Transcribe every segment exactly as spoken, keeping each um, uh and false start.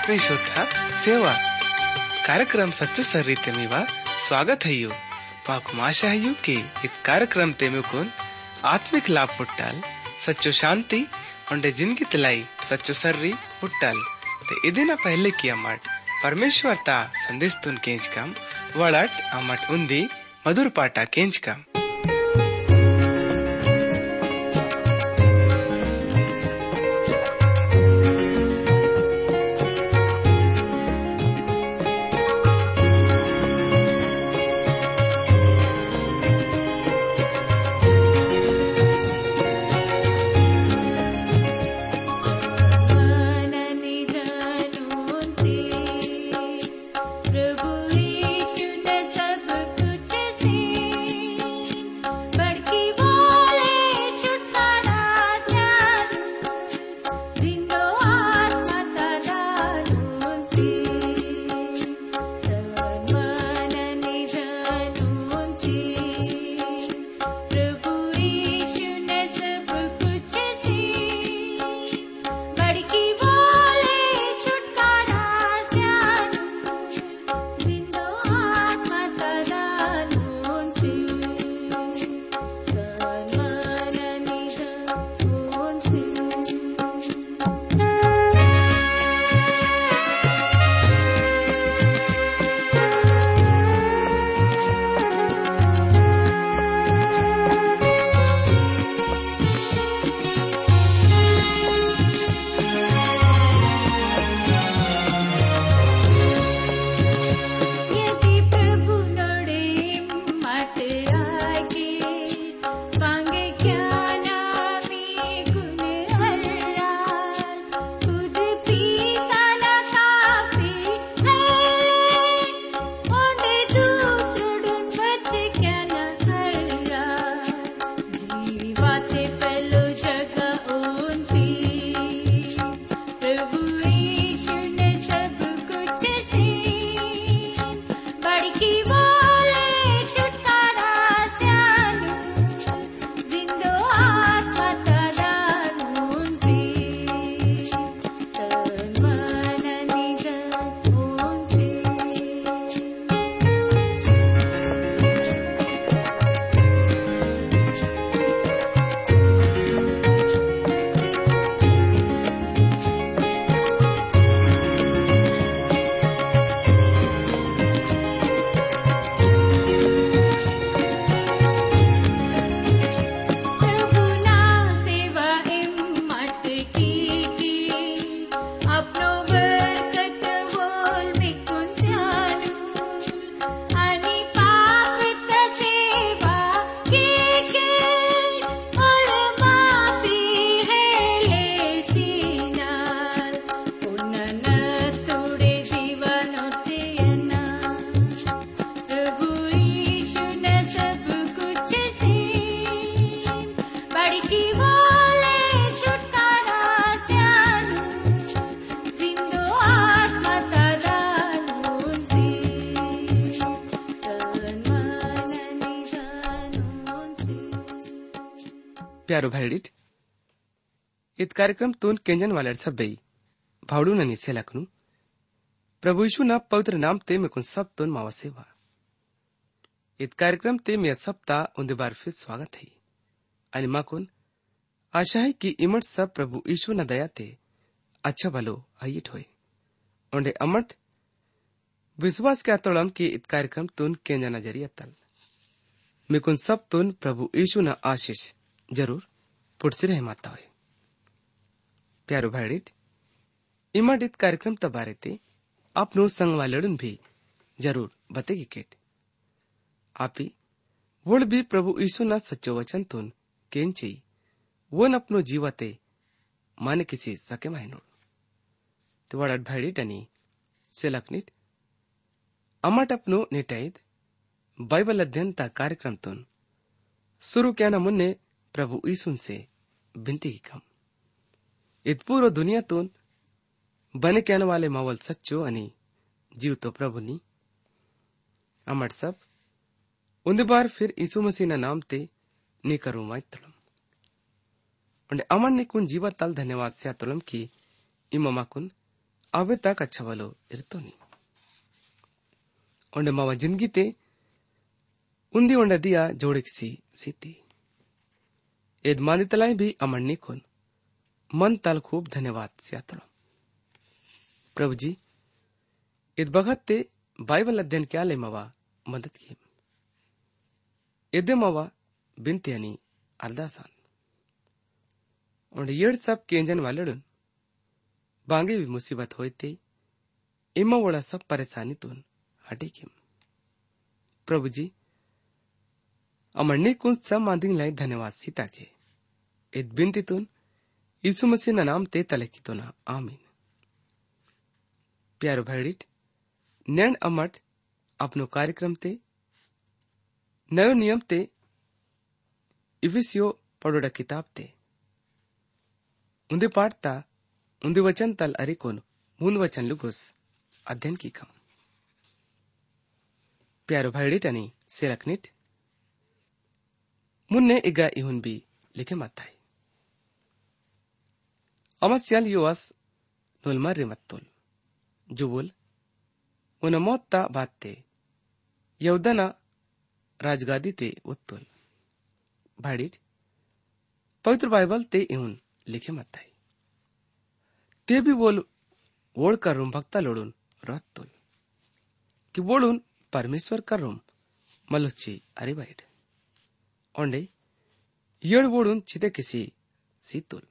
श्रोता सेवा कार्यक्रम सच्चो सर्रीते मीवा स्वागत है यू माकु आशा है कि इस कार्यक्रम ते मुकुन आत्मिक लाभ पुट्टाल सच्चो शांति उंडे जिंदगी तलाई सच्चो सर्री पुट्टाल ते इदिना पहले की अमट परमेश्वर ता संदेश तुन केंच कम वड़ट अमट उन्दी मधुर पाटा केंच कम प्यारो भाईडिट इत कार्यक्रम तोन केंजन वाले सब्बई भावड़ू ननी सेलकनु प्रभु यीशु ना पवित्र नाम ते में कुन सब तोन मावा सेवा इत कार्यक्रम ते में सप्ताह उन्दे बार फिर स्वागत है अनि माकुन आशा है कि इमट सब प्रभु यीशु ना दया ते अच्छा भलो आइट होए उन्हें अमट विश्वास क्या तोड़म कि इत कार्यक्रम तोन केंजन नजरिया तल में कुन सब तोन प्रभु यीशु ना आशीष जरूर पुटसी रहे माता हुए प्यारो भाईडिट इमडित कार्यक्रम तबारे ते अपनो संग वालड़न भी जरूर बतेगी केट आपी वोड़ भी प्रभु यीशु ना सच्चो वचन तुन केन चाहिए वो न अपनो जीवते माने किसी सके मायनोड़ तो वड़ भाईडिट अनि सेलकनिट अमट अपनो नेटाइद बाइबल अध्ययन ता कार्यक्रम तुन शुरू क्या न मुन्ने प्रभु यीशु से बिनती की कम इत पूरो दुनिया तोन बने कहने वाले मावल सच्चो अनि जीव तो प्रभु नी अमर सब उन्दे बार फिर यीशु मसीह ना नाम ते नी करू माय तलम उन्हें अमन ने कुन जीवा तल धन्यवाद से तलम की इमामा कुन अबे तक अच्छा वालो इरतो नहीं उंडे मावा जिंदगी ते उन्दी उंडे दिया जोड़े किसी सीती एद मानी तलाई भी अमरनी खुन मन तल खूब धन्यवाद सियातड़ो प्रभु जी इद बगत ते बाइबल अध्ययन क्या ले मवा मदद की इदे मवा बिनते यानी अरदासान और येड़ सब केंजन वालड़न बांगे भी मुसीबत होते इमा वड़ा सब परेशानी तुन हटे किम प्रभु जी अमरनी कुन सब मांदिंग लाई धन्यवाद सीता के इत बिनती तुन यीशु मसीह ना नाम ते तले की तो ना आमीन। प्यारो भाईडिट नैन अमट अपनो कार्यक्रम ते नयो नियम ते इफिसियो पढ़ोड़ा किताब ते उन्दे पाठता उन्दे वचन तल अरिकोन मुन वचन लुगोस अध्ययन की कम प्यारो भाईडिट अनि सेलकनिट मुन्ने इगा इहुन भी लिखे मताई अमस्याल युवास नोलमर रिमत्तोल जुबुल उन मोत्ता बात्ते यौदना राजगादी ते उत्तोल भाड़िट पवित्र बाइबल ते इहुन लिखे मताई ते भी बोल वोड़ कर रूम भक्ता लोडुन रहतोल कि वोड़ुन परमेश्वर कर रूम मलुच्ची अरे बाइड ओंडे येड़ वोड़ुन चिते किसी सीतुल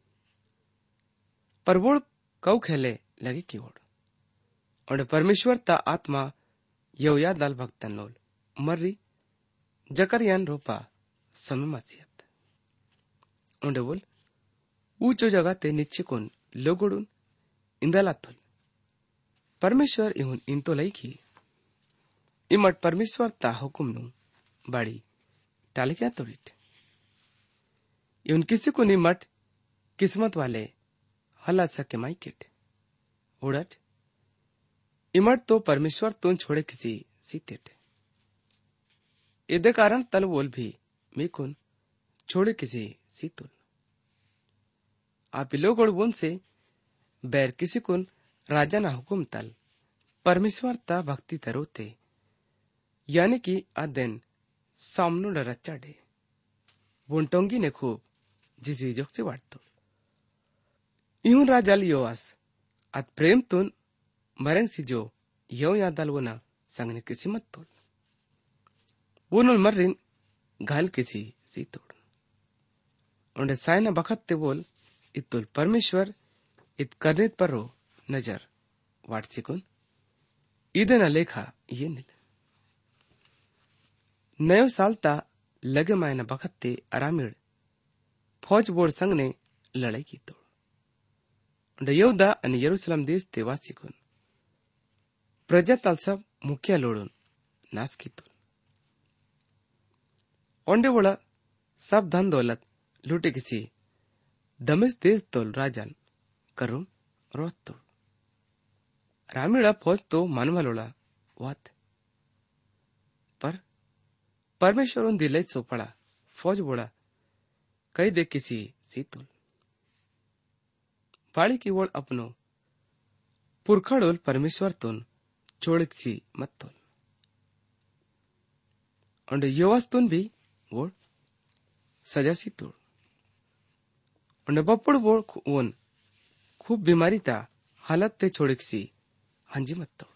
पर वोड़ कौ खेले लगे की वोड़ और परमेश्वर ता आत्मा यौया दल भक्तन लोल मर्री जकरियान रोपा समय मसीहत ओंडे बोल ऊंचो जगह ते निच्चे कोन लोगोडुन इंदलातुल परमेश्वर इहुन इंतो लई की इमट परमेश्वर ता हुकुम नु बाड़ी टाले क्या तोड़िट इहुन किसी को निमट किस्मत वाले हला सके माइकेट उड़ट इमट तो परमेश्वर तुन छोड़े किसी सीतेट इदे कारण तल बोल भी मेकुन छोड़े किसी सीतुल आप लोग और बुन से बैर किसी कुन राजा ना हुकुम तल परमेश्वर ता भक्ति तरोते यानी कि अदन सामनो डरच्चा डे बुंटोंगी ने खूब जिसी जोक से वाटतो इहुन राजा लियोवास अत प्रेम तुन मरेंग सी जो यो यादल वो ना संगने किसी मत तोड़ वो नल मर्रिन घाल किसी सी तोड़ उन्हें साइना बखत ते बोल इतुल परमेश्वर इत करने पर रो नजर वाट सिकुन इधे न लेखा ये निल नयो सालता लगे मायना बखत ते अरामिड़ फौज बोर्ड संग ने लड़ाई की तोड़ यहूदा अनि यरूशलेम देश ते वासिकुन प्रजा तल सब मुखिया लोडुन नाश की तुल ओंडे बोला सब धन दौलत लूटे किसी दमिश देश तोल राजन करुम रोत तोड़ रामीड़ा फौज तो मानवालोला वात पर परमेश्वर उन दिले सो पड़ा फौज बोला कई दे किसी सीतुल बाड़ी की वोड़ अपनो पुरखड़ोल परमेश्वर तुन छोड़क सी मत तोल और योवास तुन भी वोड़ सजा सी तोड़ और बप्पड़ वोड़ वोन खूब बीमारी ता हालत ते छोड़क सी हंजी मत तोड़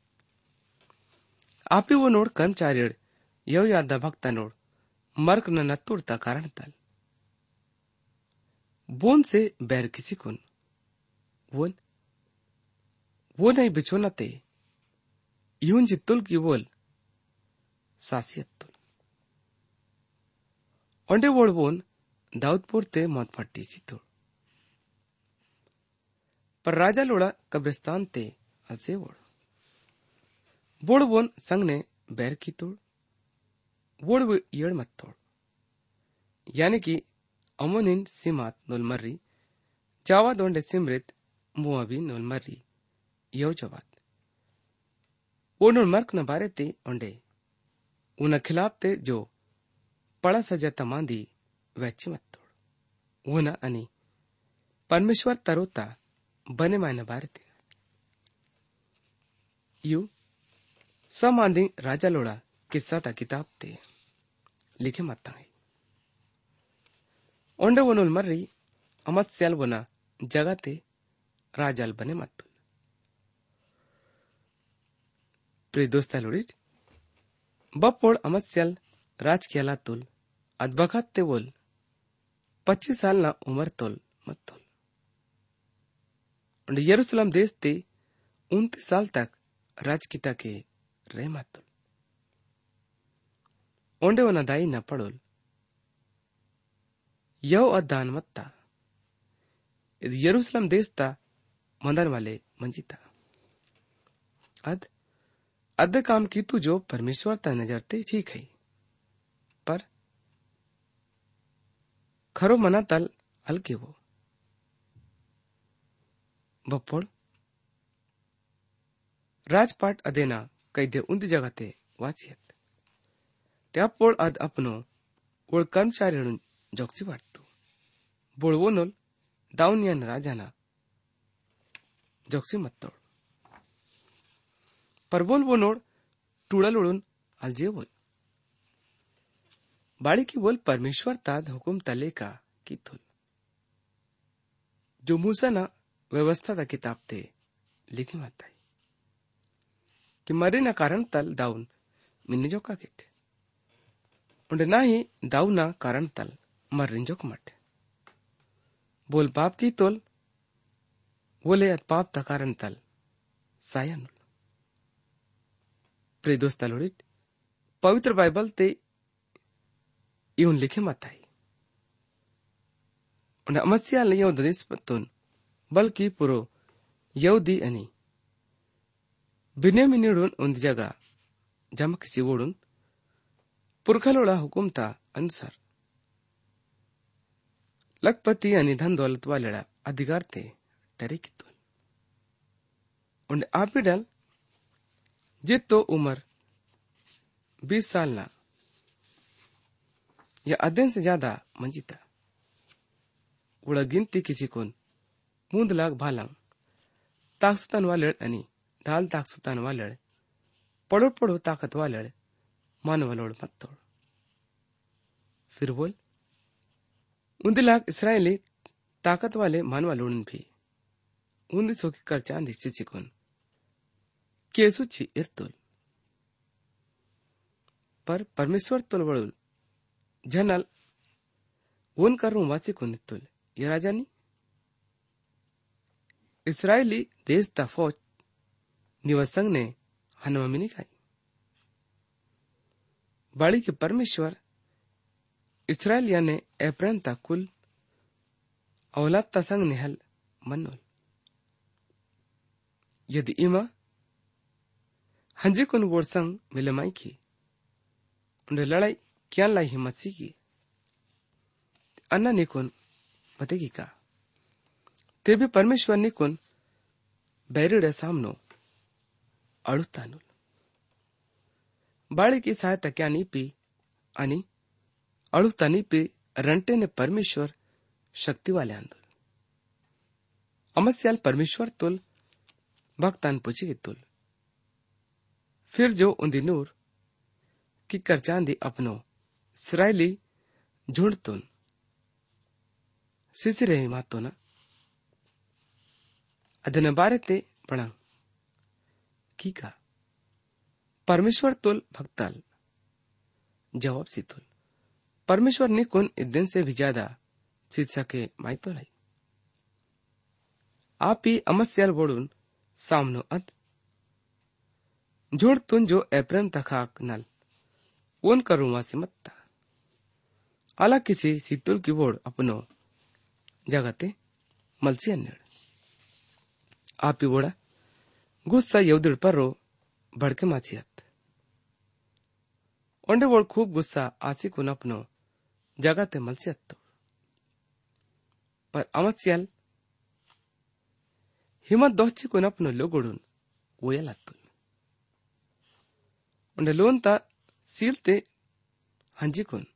आप ही वो नोड़ कर्मचारी यव यादा भक्ता नोड़ मर्क न नत्तुड़ता कारण तल बोन से बैर किसी कुन वोन वो नहीं बिछोना ते यूं जित्तुल की बोल सासियत तुल ओंडे वोड़ बोन दाऊदपुर ते मौत फट्टी सी तोड़ पर राजा लोड़ा कब्रिस्तान ते हंसे वोड़ बोड़ बोन संग ने बैर की तोड़ वोड़ येड़ मत तोड़ यानी कि अमोनिन सिमात नोलमर्री जावा दोंडे सिमरित मुआबी नोलमर्री यो जवात वो नोलमर्क न बारे ते ओंडे उन खिलाफ ते जो पड़ा सजा तमांदी वैची मत तोड़ वो न अनि परमेश्वर तरोता बने मायने बारे ते यू समांधी राजा लोड़ा किस्सा ता किताब ते लिखे मत है ओंडे वनुल मर्री अमत स्याल बना जगह ते राजाल बने मत प्रिय दोस्ता लोड़ीज बपोड़ अमत स्याल राज कियाला तुल अदबखत ते बोल पच्चीस साल ना उम्र तोल मत तोल और यरूशलेम देश ते उनतीस साल तक राज किता के रह मत तोल ओंडे वना दाई न पड़ोल यव अदान मत्ता यरूशलेम देश ता मंदन वाले मंजिता अद अद काम की तू जो परमेश्वर ता नजर ते ठीक है पर खरो मना तल हल्के वो बपोड़ राजपाट अदेना कई दे उन्द जगह ते वाचियत त्यापोड़ अद अपनो ओळ कर्मचारी जोक्सी वाटतो बोळ वोनोल दाउनियन राजाना जोक्सी मत्तोड पर बोल वोनोड टूड़ल उड़ून अलजे बोल बाड़ी की बोल परमेश्वर ताद हुकुम तले का की थुल जो मूसा ना व्यवस्था ता किताब ते लिखी मत है कि मरे ना कारण तल दाउन मिन्ने जो का किट उन्हें ना ही दाऊ ना कारण तल मर्रिन जोक मट बोल पाप की तोल बोले अत पाप ता कारण तल सायन प्रिय दोस्ता लोड़ित पवित्र बाइबल ते यून लिखे मत आई उन्हें अमस्या ले यो ददेश पत्तुन बल्कि पुरो यहूदी अनि बिन्यामीनुडून उन्द जगह जमक सिवोडून पुरखलोड़ा हुकुम ता अनुसार लखपति आणि धन दौलत वालेड़ा अधिकार ते टरे कितुल उन्हें आपिडल जित तो उम्र बीस साल ना या अध्ययन से ज्यादा मंजिता उड़ा गिनती किसी कोन मूंद लाग भालांग ताकसुतान वालेड़ अनि ढाल ताकसुतान वालेड़ पड़ो पड़ो ताकत वालेड़ मानवलोड़ मत तोड़ फिर बोल उन्दी लाग इसराइली ताकत वाले मानवलोड़न भी उन्दी सोकी कर चांदी चिचिकोन केसुची इर्तुल पर परमेश्वर तुल वड़ुल जनल वन करूं वासी को नितुल ये राजा नी इसराइली देश ता फौज निवसंग ने हनुमामिनी खाई बाड़ी के परमेश्वर इसराइलिया ने एप्रेम ता कुल औलाद ता संग निहल मनोल यदि इमा हंजे कुन वोड़ संग मिलमाई की उन्हें लड़ाई क्या लाई हिम्मत सी की अन्ना निकुन बतेगी का ते भी परमेश्वर निकुन बैरिडे सामनो अड़ुतानुल बाड़ी की सहायता क्या नी पी अनि अड़ुता नी पी रंटे ने परमेश्वर शक्ति वाले आंदोल अमस्याल परमेश्वर तुल भक्तान पूछी तुल फिर जो उन्दी नूर की करचांदी अपनो इसराइली झुंड तुन सिसिरे मातो ना अदन बारे ते बड़ा की का परमेश्वर तुल भक्ताल जवाब सी तुल परमेश्वर ने कुन दिन से भी ज्यादा शिक्षा के मायतो लाई आप ही अमस्याल बोडून सामनो अद झुंड तुन जो एप्रेम तखाक नल वन करूंगा से मत्ता अला किसी सीतुल की बोर्ड अपनो जगते मलसी अन्नड़ आप ही बोड़ा गुस्सा यौदिड़ पर रो भड़के माचियत ओंडे बोड़ खूब गुस्सा आसी कुन अपनो जगते मलसियत तो पर अमस्याल हिम्मत दोची कुन अपनो लोगोडून वोयलातुल ओंडे लोन ता सीलते हंजी कुन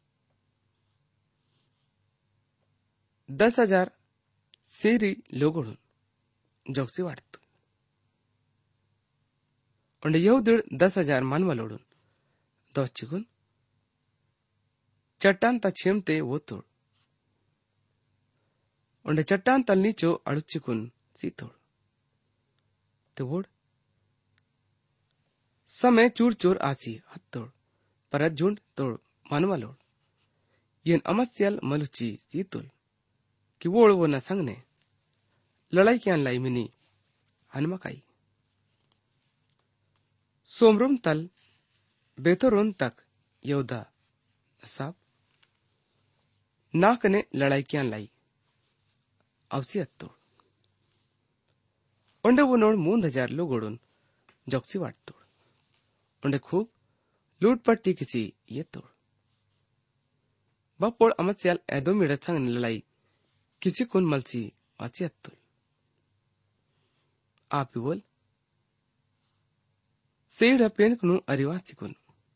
दस हजार सेरी लोगोडून जोक्सी वाटतो उंडे यहूदीड दस हजार मानवलोडून दोचिकुन चट्टान ता छेमते वो तोड़ उंडे चट्टान तल नीचो अड़ुचिकुन सी तोड़ तोड़ समय चूर चूर आसी हत तोड़ परत झुंड तोड़ मानवलोड येन अमस्यल मलुची सी तुल कि वोड़ वो न संगने लड़ाई क्या लाई मिनी हनुमकाई सोमरुम तल बेतोरुन तक यहूदा साब नाक ने लड़ाई क्या लाई अवसियत तोड़ उंडे वो नोड़ मूंद हजार लोग उड़ून जोक्सी वाट तोड़ उंडे खूब लूट पट्टी किसी ये तोड़ बपोड़ अमस्याल ऐदो मिडा संग लड़ाई किसी कुन मलसी असियत तुल आप ही बोल सेड़ पेन कुनु अरिवासी कुन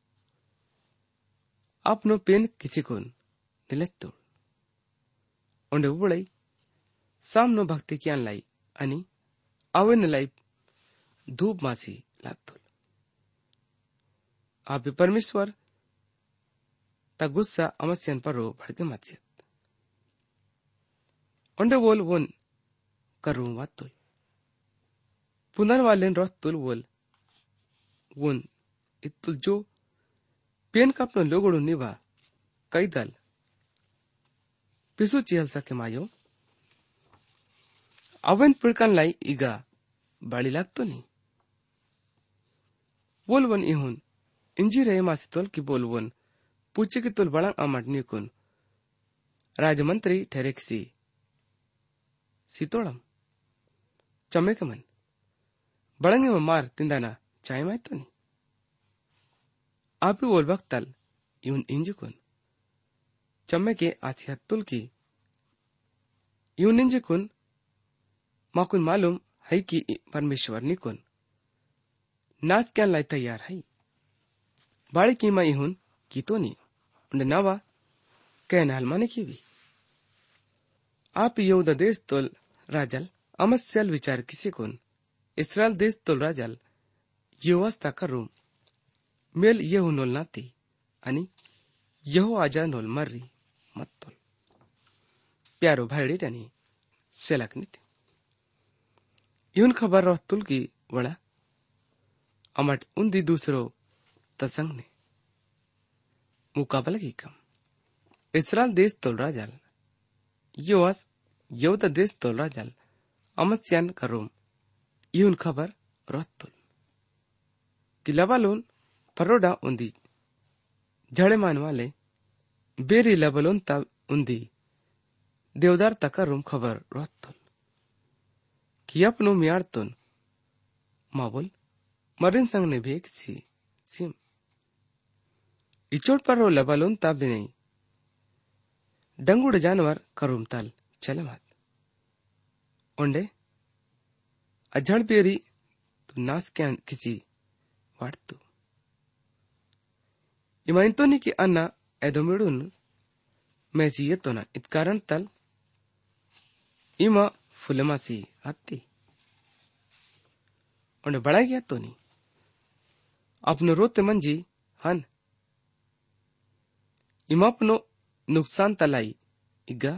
अपनो पेन किसी कुन निलत तोड़ उंडे उबड़ई सामनो भक्ति क्या लाई अनि अवन लाई धूप मासी लातुल आप परमेश्वर ता गुस्सा अमस्यन पर रो भड़के मासियत उंडे बोल वोन करूं वातुल पुनर वालेन रोह तुल बोल वोन इतुल जो पेन का अपनो लोगोड़ो निभा कई दल पिसु चिहल सके मायो अवन पिड़कन लाई इगा बाड़ी लागतो नहीं बोल वन इहुन इंजी रहे मासी तोल की बोल वन पूछे की तुल बड़ा अमट निकुन राजमंत्री ठहरे किसी सीतोड़म चमे के मन बड़ंगे में मार तिंदाना चाय माय तो नहीं आप ही बोल वक्त तल यून इंजुकुन चम्मे के आसिया तुल की यून इंजुकुन माकुन मालूम है कि परमेश्वर निकुन नाच क्या लाई तैयार है बाड़ी की मैं इहुन की तो नहीं उन्हें नावा कहना हलमाने की भी आप यहूदा देश तोल राजल अमस्यल विचार किसी कुन इसराइल देश तोल राजल यवस्था करूम मेल यहू नोल नाती अनि यहो आजा नोल मर्री मत तोल प्यारो भाईड़ी जानी सेलक नित यून खबर रोह तुल की वड़ा अमट उन्दी दूसरो तसंग ने मुकाबला की कम इसराइल देश तोल राजल योस यहूदा देश तोल राजल अमस्यान करूम यून खबर रोह तुल कि लबालोन परोडा उन्दी झड़े मान वाले बेरी लबलोन ता उन्दी देवदार तकरूम खबर रोह तुल कि अपनो मियार तुन माबुल मरिन संग ने भी सी सिम इचोट पर रो लबालोन ता भी नहीं डंगुड़ जानवर करूम ताल चले मत उंडे अझड़ बेरी तू नास क्या किसी वाटतू इमाइंतोनी की अन्ना एदोमिडुन मैसी तो ना इत कारण तल इमा फुलमासी हत्ती उन्हें बड़ा गया तो नहीं अपनो रोते मंजी हन इमा अपनो नुकसान तलाई इगा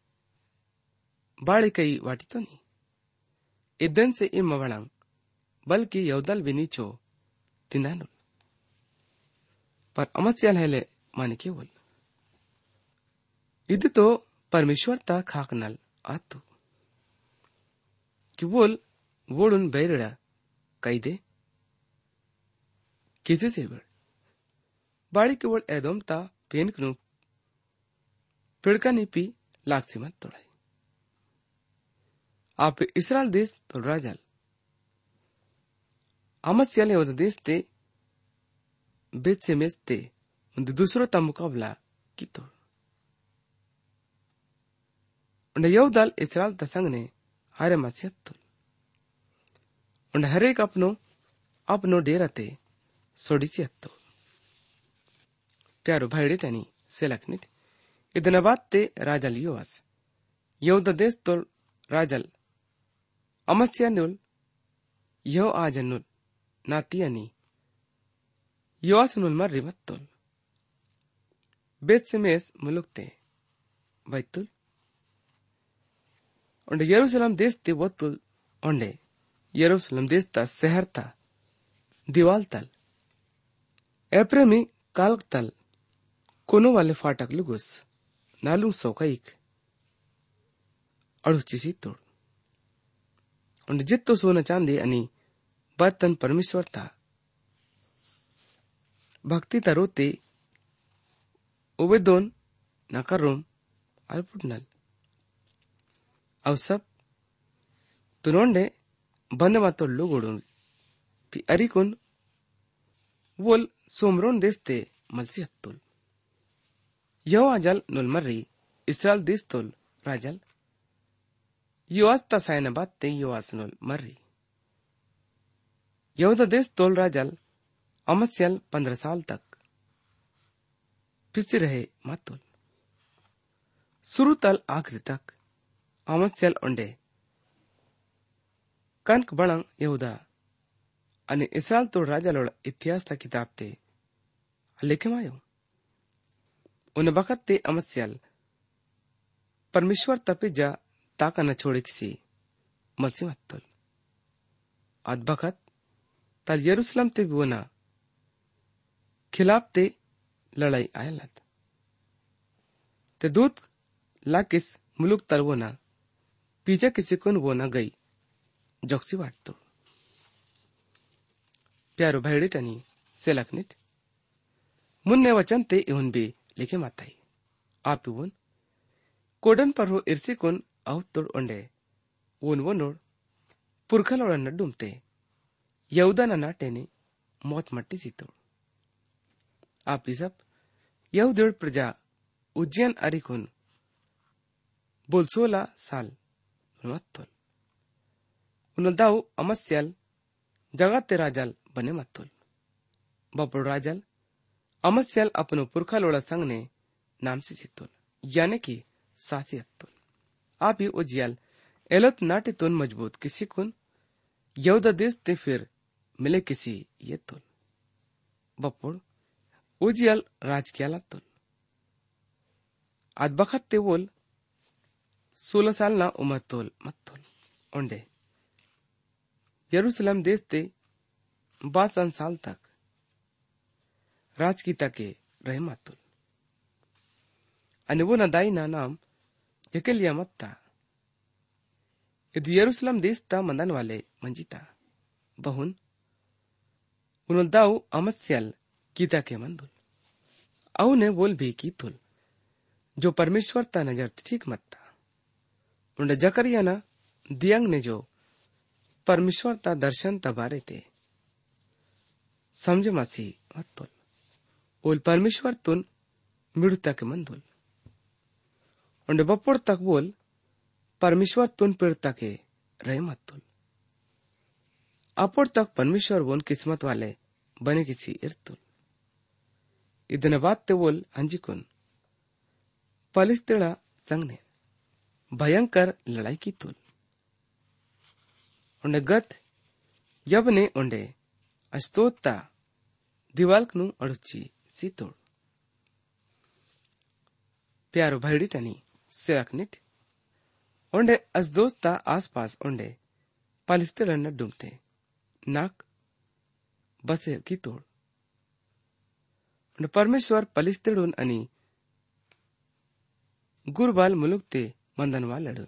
बाड़ी कई वाटी तो नहीं इदन से इमा बड़ांग बल्कि यौदल भी नीचो तिंदानुल पर अमस्याल हेले माने के बोल इद तो परमेश्वर ता खाक नल आतु कि बोल वोडुन बैरड़ा कई दे किसी से बड़ बाड़ी के बोल एदोम ता पेन कनु पिड़का नी पी लाक्सी मत तोड़ाई आप इसराइल देश तो राजल अमस्याल होता देश ते बेच से मेचते उन दूसरों ता मुकाबला की तोड़ उन यहूदल इसराइल तसंग ने हरे मसीहत तुल उन हरेक अपनो अपनो डेराते सोडिसियत तो प्यारो भाईड़े टनी सेलकनित इदन बात ते राजल योस यहूदा देश तो राजल अमस्या नुल यो आजनुल नाती अनि योआस नुल मर्री मत्तुल बेत सेमेस मुलुकते Betul onde Yerusalem deste wotul onde Yerusalem desta seherta diwaltal epremi kalktal kono wale fatak lugus nalung sokaik aduchisi tur onde jitto sona chandi ani batan परमेश्वर था भक्ति तरोते उबेदोन नकरोम अल्पुटनल अवसप तुनोंडे बंद मातो लोगोडुन पी अरिकुन वोल सोमरोन देस्ते मलसी हत्तुल यो आजल नुलमर्री इसराइल देस्तुल राजल योआस तसायन बात्ते योआस नुल मर्री यहूदा देश तोल राजल अमस्यल पंद्रह साल तक पिछे रहे मातुल शुरू तल आखिरी तक अमस्यल ओंडे कनक बणंग यहूदा अनि इसराइल तोड़ राजलोड इतिहास ता किताब ते लेखमायो उन वक्त ते अमस्यल परमेश्वर तपिजा ताका न छोड़े किसी मलसी मातुल अद वक्त तल यरूशलेम ते बोना खिलाफ ते लड़ाई आयलत ते दूत लाकिस मुलुक तल बोना पीछे किसी को बोना गई जोक्सी वाटतो प्यारो भाईडे टनी सेलकनिट मुन्ने वचन ते इवन भी लिखे माताई आप इवन कोडन पर हो इर्सी कोन आउट तोड़ ओंडे वन वनोड पुरखल और नड्डुमते यहूदा न नाटेने मौत मट्टी सीतो आप सब यहूदी प्रजा उज्जैन अरिकुन बोल सोलह साल मत्तुल उनदाऊ अमस्यल जगत राजल बने मत्तुल बपड़ राजल अमस्यल अपनो पुरखा लोड़ा संग ने नाम से सीतुल यानी कि सासी अत्तुल आप ही उज्जैल एलोत नाटे तुन मजबूत किसी कुन यहूदा देश ते फिर मिले किसी ये तुल बपुड़ उजियल राज किया तुल आज बखत ते बोल सोलह साल ना उम्र तोल मत तुल ओंडे यरूशलेम देश ते बासन साल तक राज की तके रहे मातुल अनि वो नदाई ना नाम यकेलिया मत्ता यदि यरूशलेम देश ता मंदन वाले मंजिता बहुन उनदाऊ अमस्यल कीता के मंदुल अउ ने बोल भी की तुल जो परमेश्वर ता नजर ठीक मत्ता उन्हें जकरिया ना दियंग ने जो परमेश्वर ता दर्शन तबारे ते समझ मसी मत्तुल ओल परमेश्वर तुन मिड़ता के मंदुल उन्हें बपोर तक बोल परमेश्वर तुन पिड़ता के रहे मत्तुल अपोर तक परमेश्वर बोल किस्मत वाले बने किसी इर्तुल इतने बात ते बोल अंजिकुन पलिस्तीना संग ने भयंकर लड़ाई की तुल उन्हें गत जब ने उन्हें अस्तोता दिवाल्क नु अड़ुची सीतोड़ प्यारो भाईडी टनी सिरकनिट उन्हें अस्तोता आसपास उन्हें पलिस्तीना न डूमते नाक बसे की तोड़ परमेश्वर पलिस्तीडून आणि गुरबाल मुलुक ते मंदनवा लढून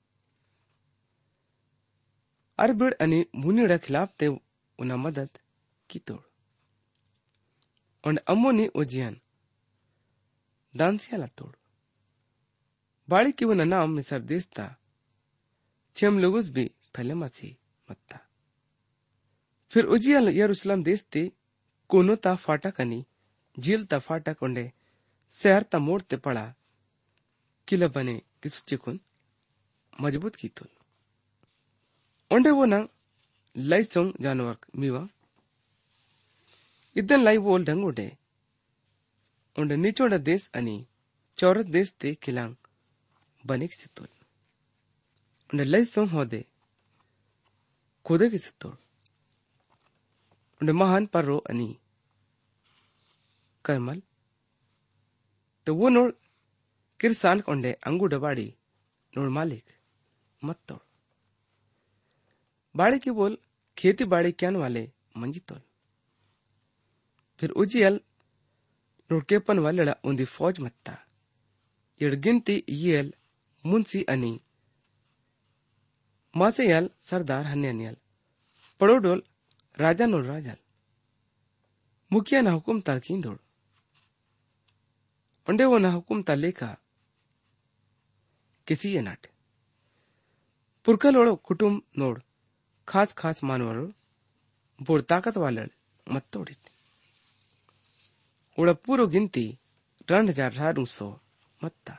अरबिड आणि मुनिडा खिलाफ ते उन्हा मदत की तोड़ और अम्मोनी उजियन दानसियाला तोड़ बाड़ी की उन्हा नाम मिसर देशता छम लोगुस भी फैले मसी मत्ता फिर उजियल यरूशलेम देश ते कोनो ता फाटक आणि झील ता फाटक उंडे शहर ता मोड़ ते पड़ा किला बने किसु चिकुन मजबूत की तुल उंडे वो ना लाई सोंग जानवर मीवा इदन लाई बोल ढंग उडे उंडे निचोड़ा देश अनि चौरत देश ते खिलांग बने की तुल उंडे लाई सोंग हो दे खुदे की तुल उन्हें महान पर्रो अनि करमल तो वो नोड़ किरसान उन्हें अंगू डबाड़ी नोड़ मालिक मत तोड़ बाड़ी की बोल खेती बाड़ी क्यान वाले मंजी तोल फिर उजियल नोड़ केपन वाले उन्दी फौज मत्ता यड़ गिनती येल मुंसी अनि मासे यल सरदार हन्यानियल पड़ोडोल राजा नोड़ राजल मुखिया ना हुकुम तालकीन दौड़ उंडे वो ना हुकुम तालेका किसी ये नाट पुरकल ओड़ो कुटुम नोड़ खास खास मानवरो बोड़ ताकत वाले मत तोड़ित उड़ा पूरो गिनती रंड हजार रारू सो मत्ता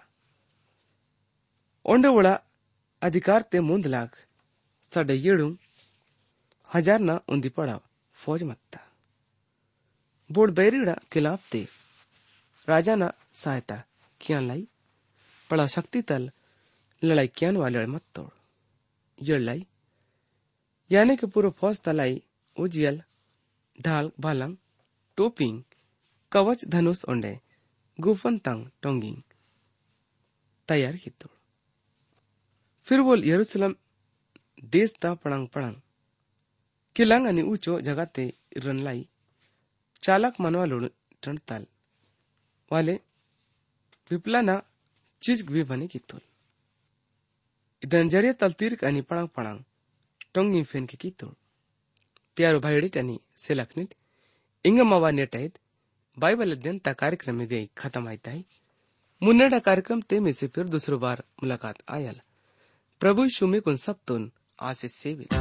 ओंडे उड़ा अधिकार ते मुंद लाख साढ़े येड़ू हजार ना उन्दी पड़ा फौज मत्ता बोड़ बैरीड़ा खिलाफ ते राजा ना सहायता क्यान लाई पड़ा शक्ति तल लड़ाई क्यान वाले मत तोड़ यड़ लाई यानी कि पूरा फौज तलाई उजियल ढाल भालंग टोपिंग कवच धनुष ओंडे गुफन तंग टोंगिंग तैयार की तोड़ फिर बोल यरूशलेम देश ता पड़ंग पड़ंग किलंग अनि ऊंचो जगह ते रन लाई चालक मनवा लोड़ टंडताल वाले विपला ना चीज भी बने की तोल इधन जरिए तलतीर अनि पड़ंग पड़ंग टोंगी फेन के की तोड़ प्यारो भाईड़ी अनि सेलकनित इंग मवा नेटाइद बाइबल अध्ययन ता कार्यक्रम में गई खत्म आईता है मुन्नेडा कार्यक्रम ते में से फिर दूसरो बार मुलाकात आयल प्रभु यीशु में कुन सब तुन आशीष सेवित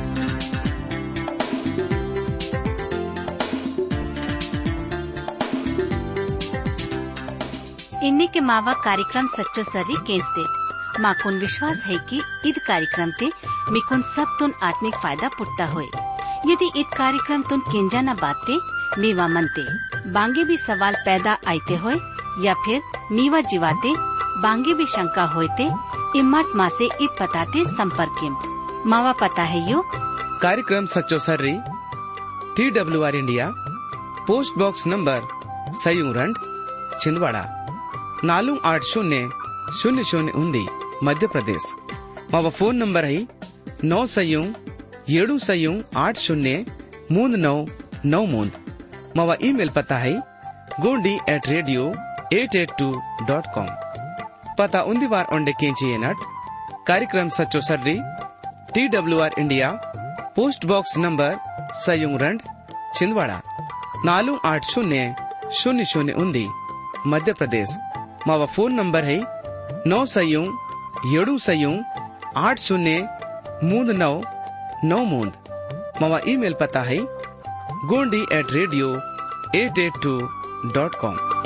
इन्हीं के मावा कार्यक्रम सच्चो सर्री केस दे माकुन विश्वास है कि ईद कार्यक्रम ते मिकुन सब तुन आत्मिक फायदा पुटता होए यदि ईद कार्यक्रम तुन केंजा न बाते मीवा मनते बांगे भी सवाल पैदा आते होए या फिर मीवा जीवाते बांगे भी शंका होते इम्मत माँ से ईद पताते संपर्क मावा पता है यो कार्यक्रम सच्चो सर्री T W R India post box number सयूरंड छिंदवाड़ा नालू आठ शून्य शून्य शून्य उन्दी मध्य प्रदेश मावा फोन नंबर है नौ सयू येडू सयू आठ शून्य मूंद नौ नौ मूंद मावा ईमेल पता है Gondi at radio at at two dot com पता उन्दी बार ओंडे केंची नट कार्यक्रम सच्चो सर्री T W R India post box number सयूरंड छिंदवाड़ा नालू आठ शून्य शून्य शून्य उन्दी मध्य प्रदेश मावा फोन नंबर है नौ सयू येडू सयू आठ शून्य मूंद नौ नौ मूंद मावा ईमेल पता है Gondi at radio at at two dot com.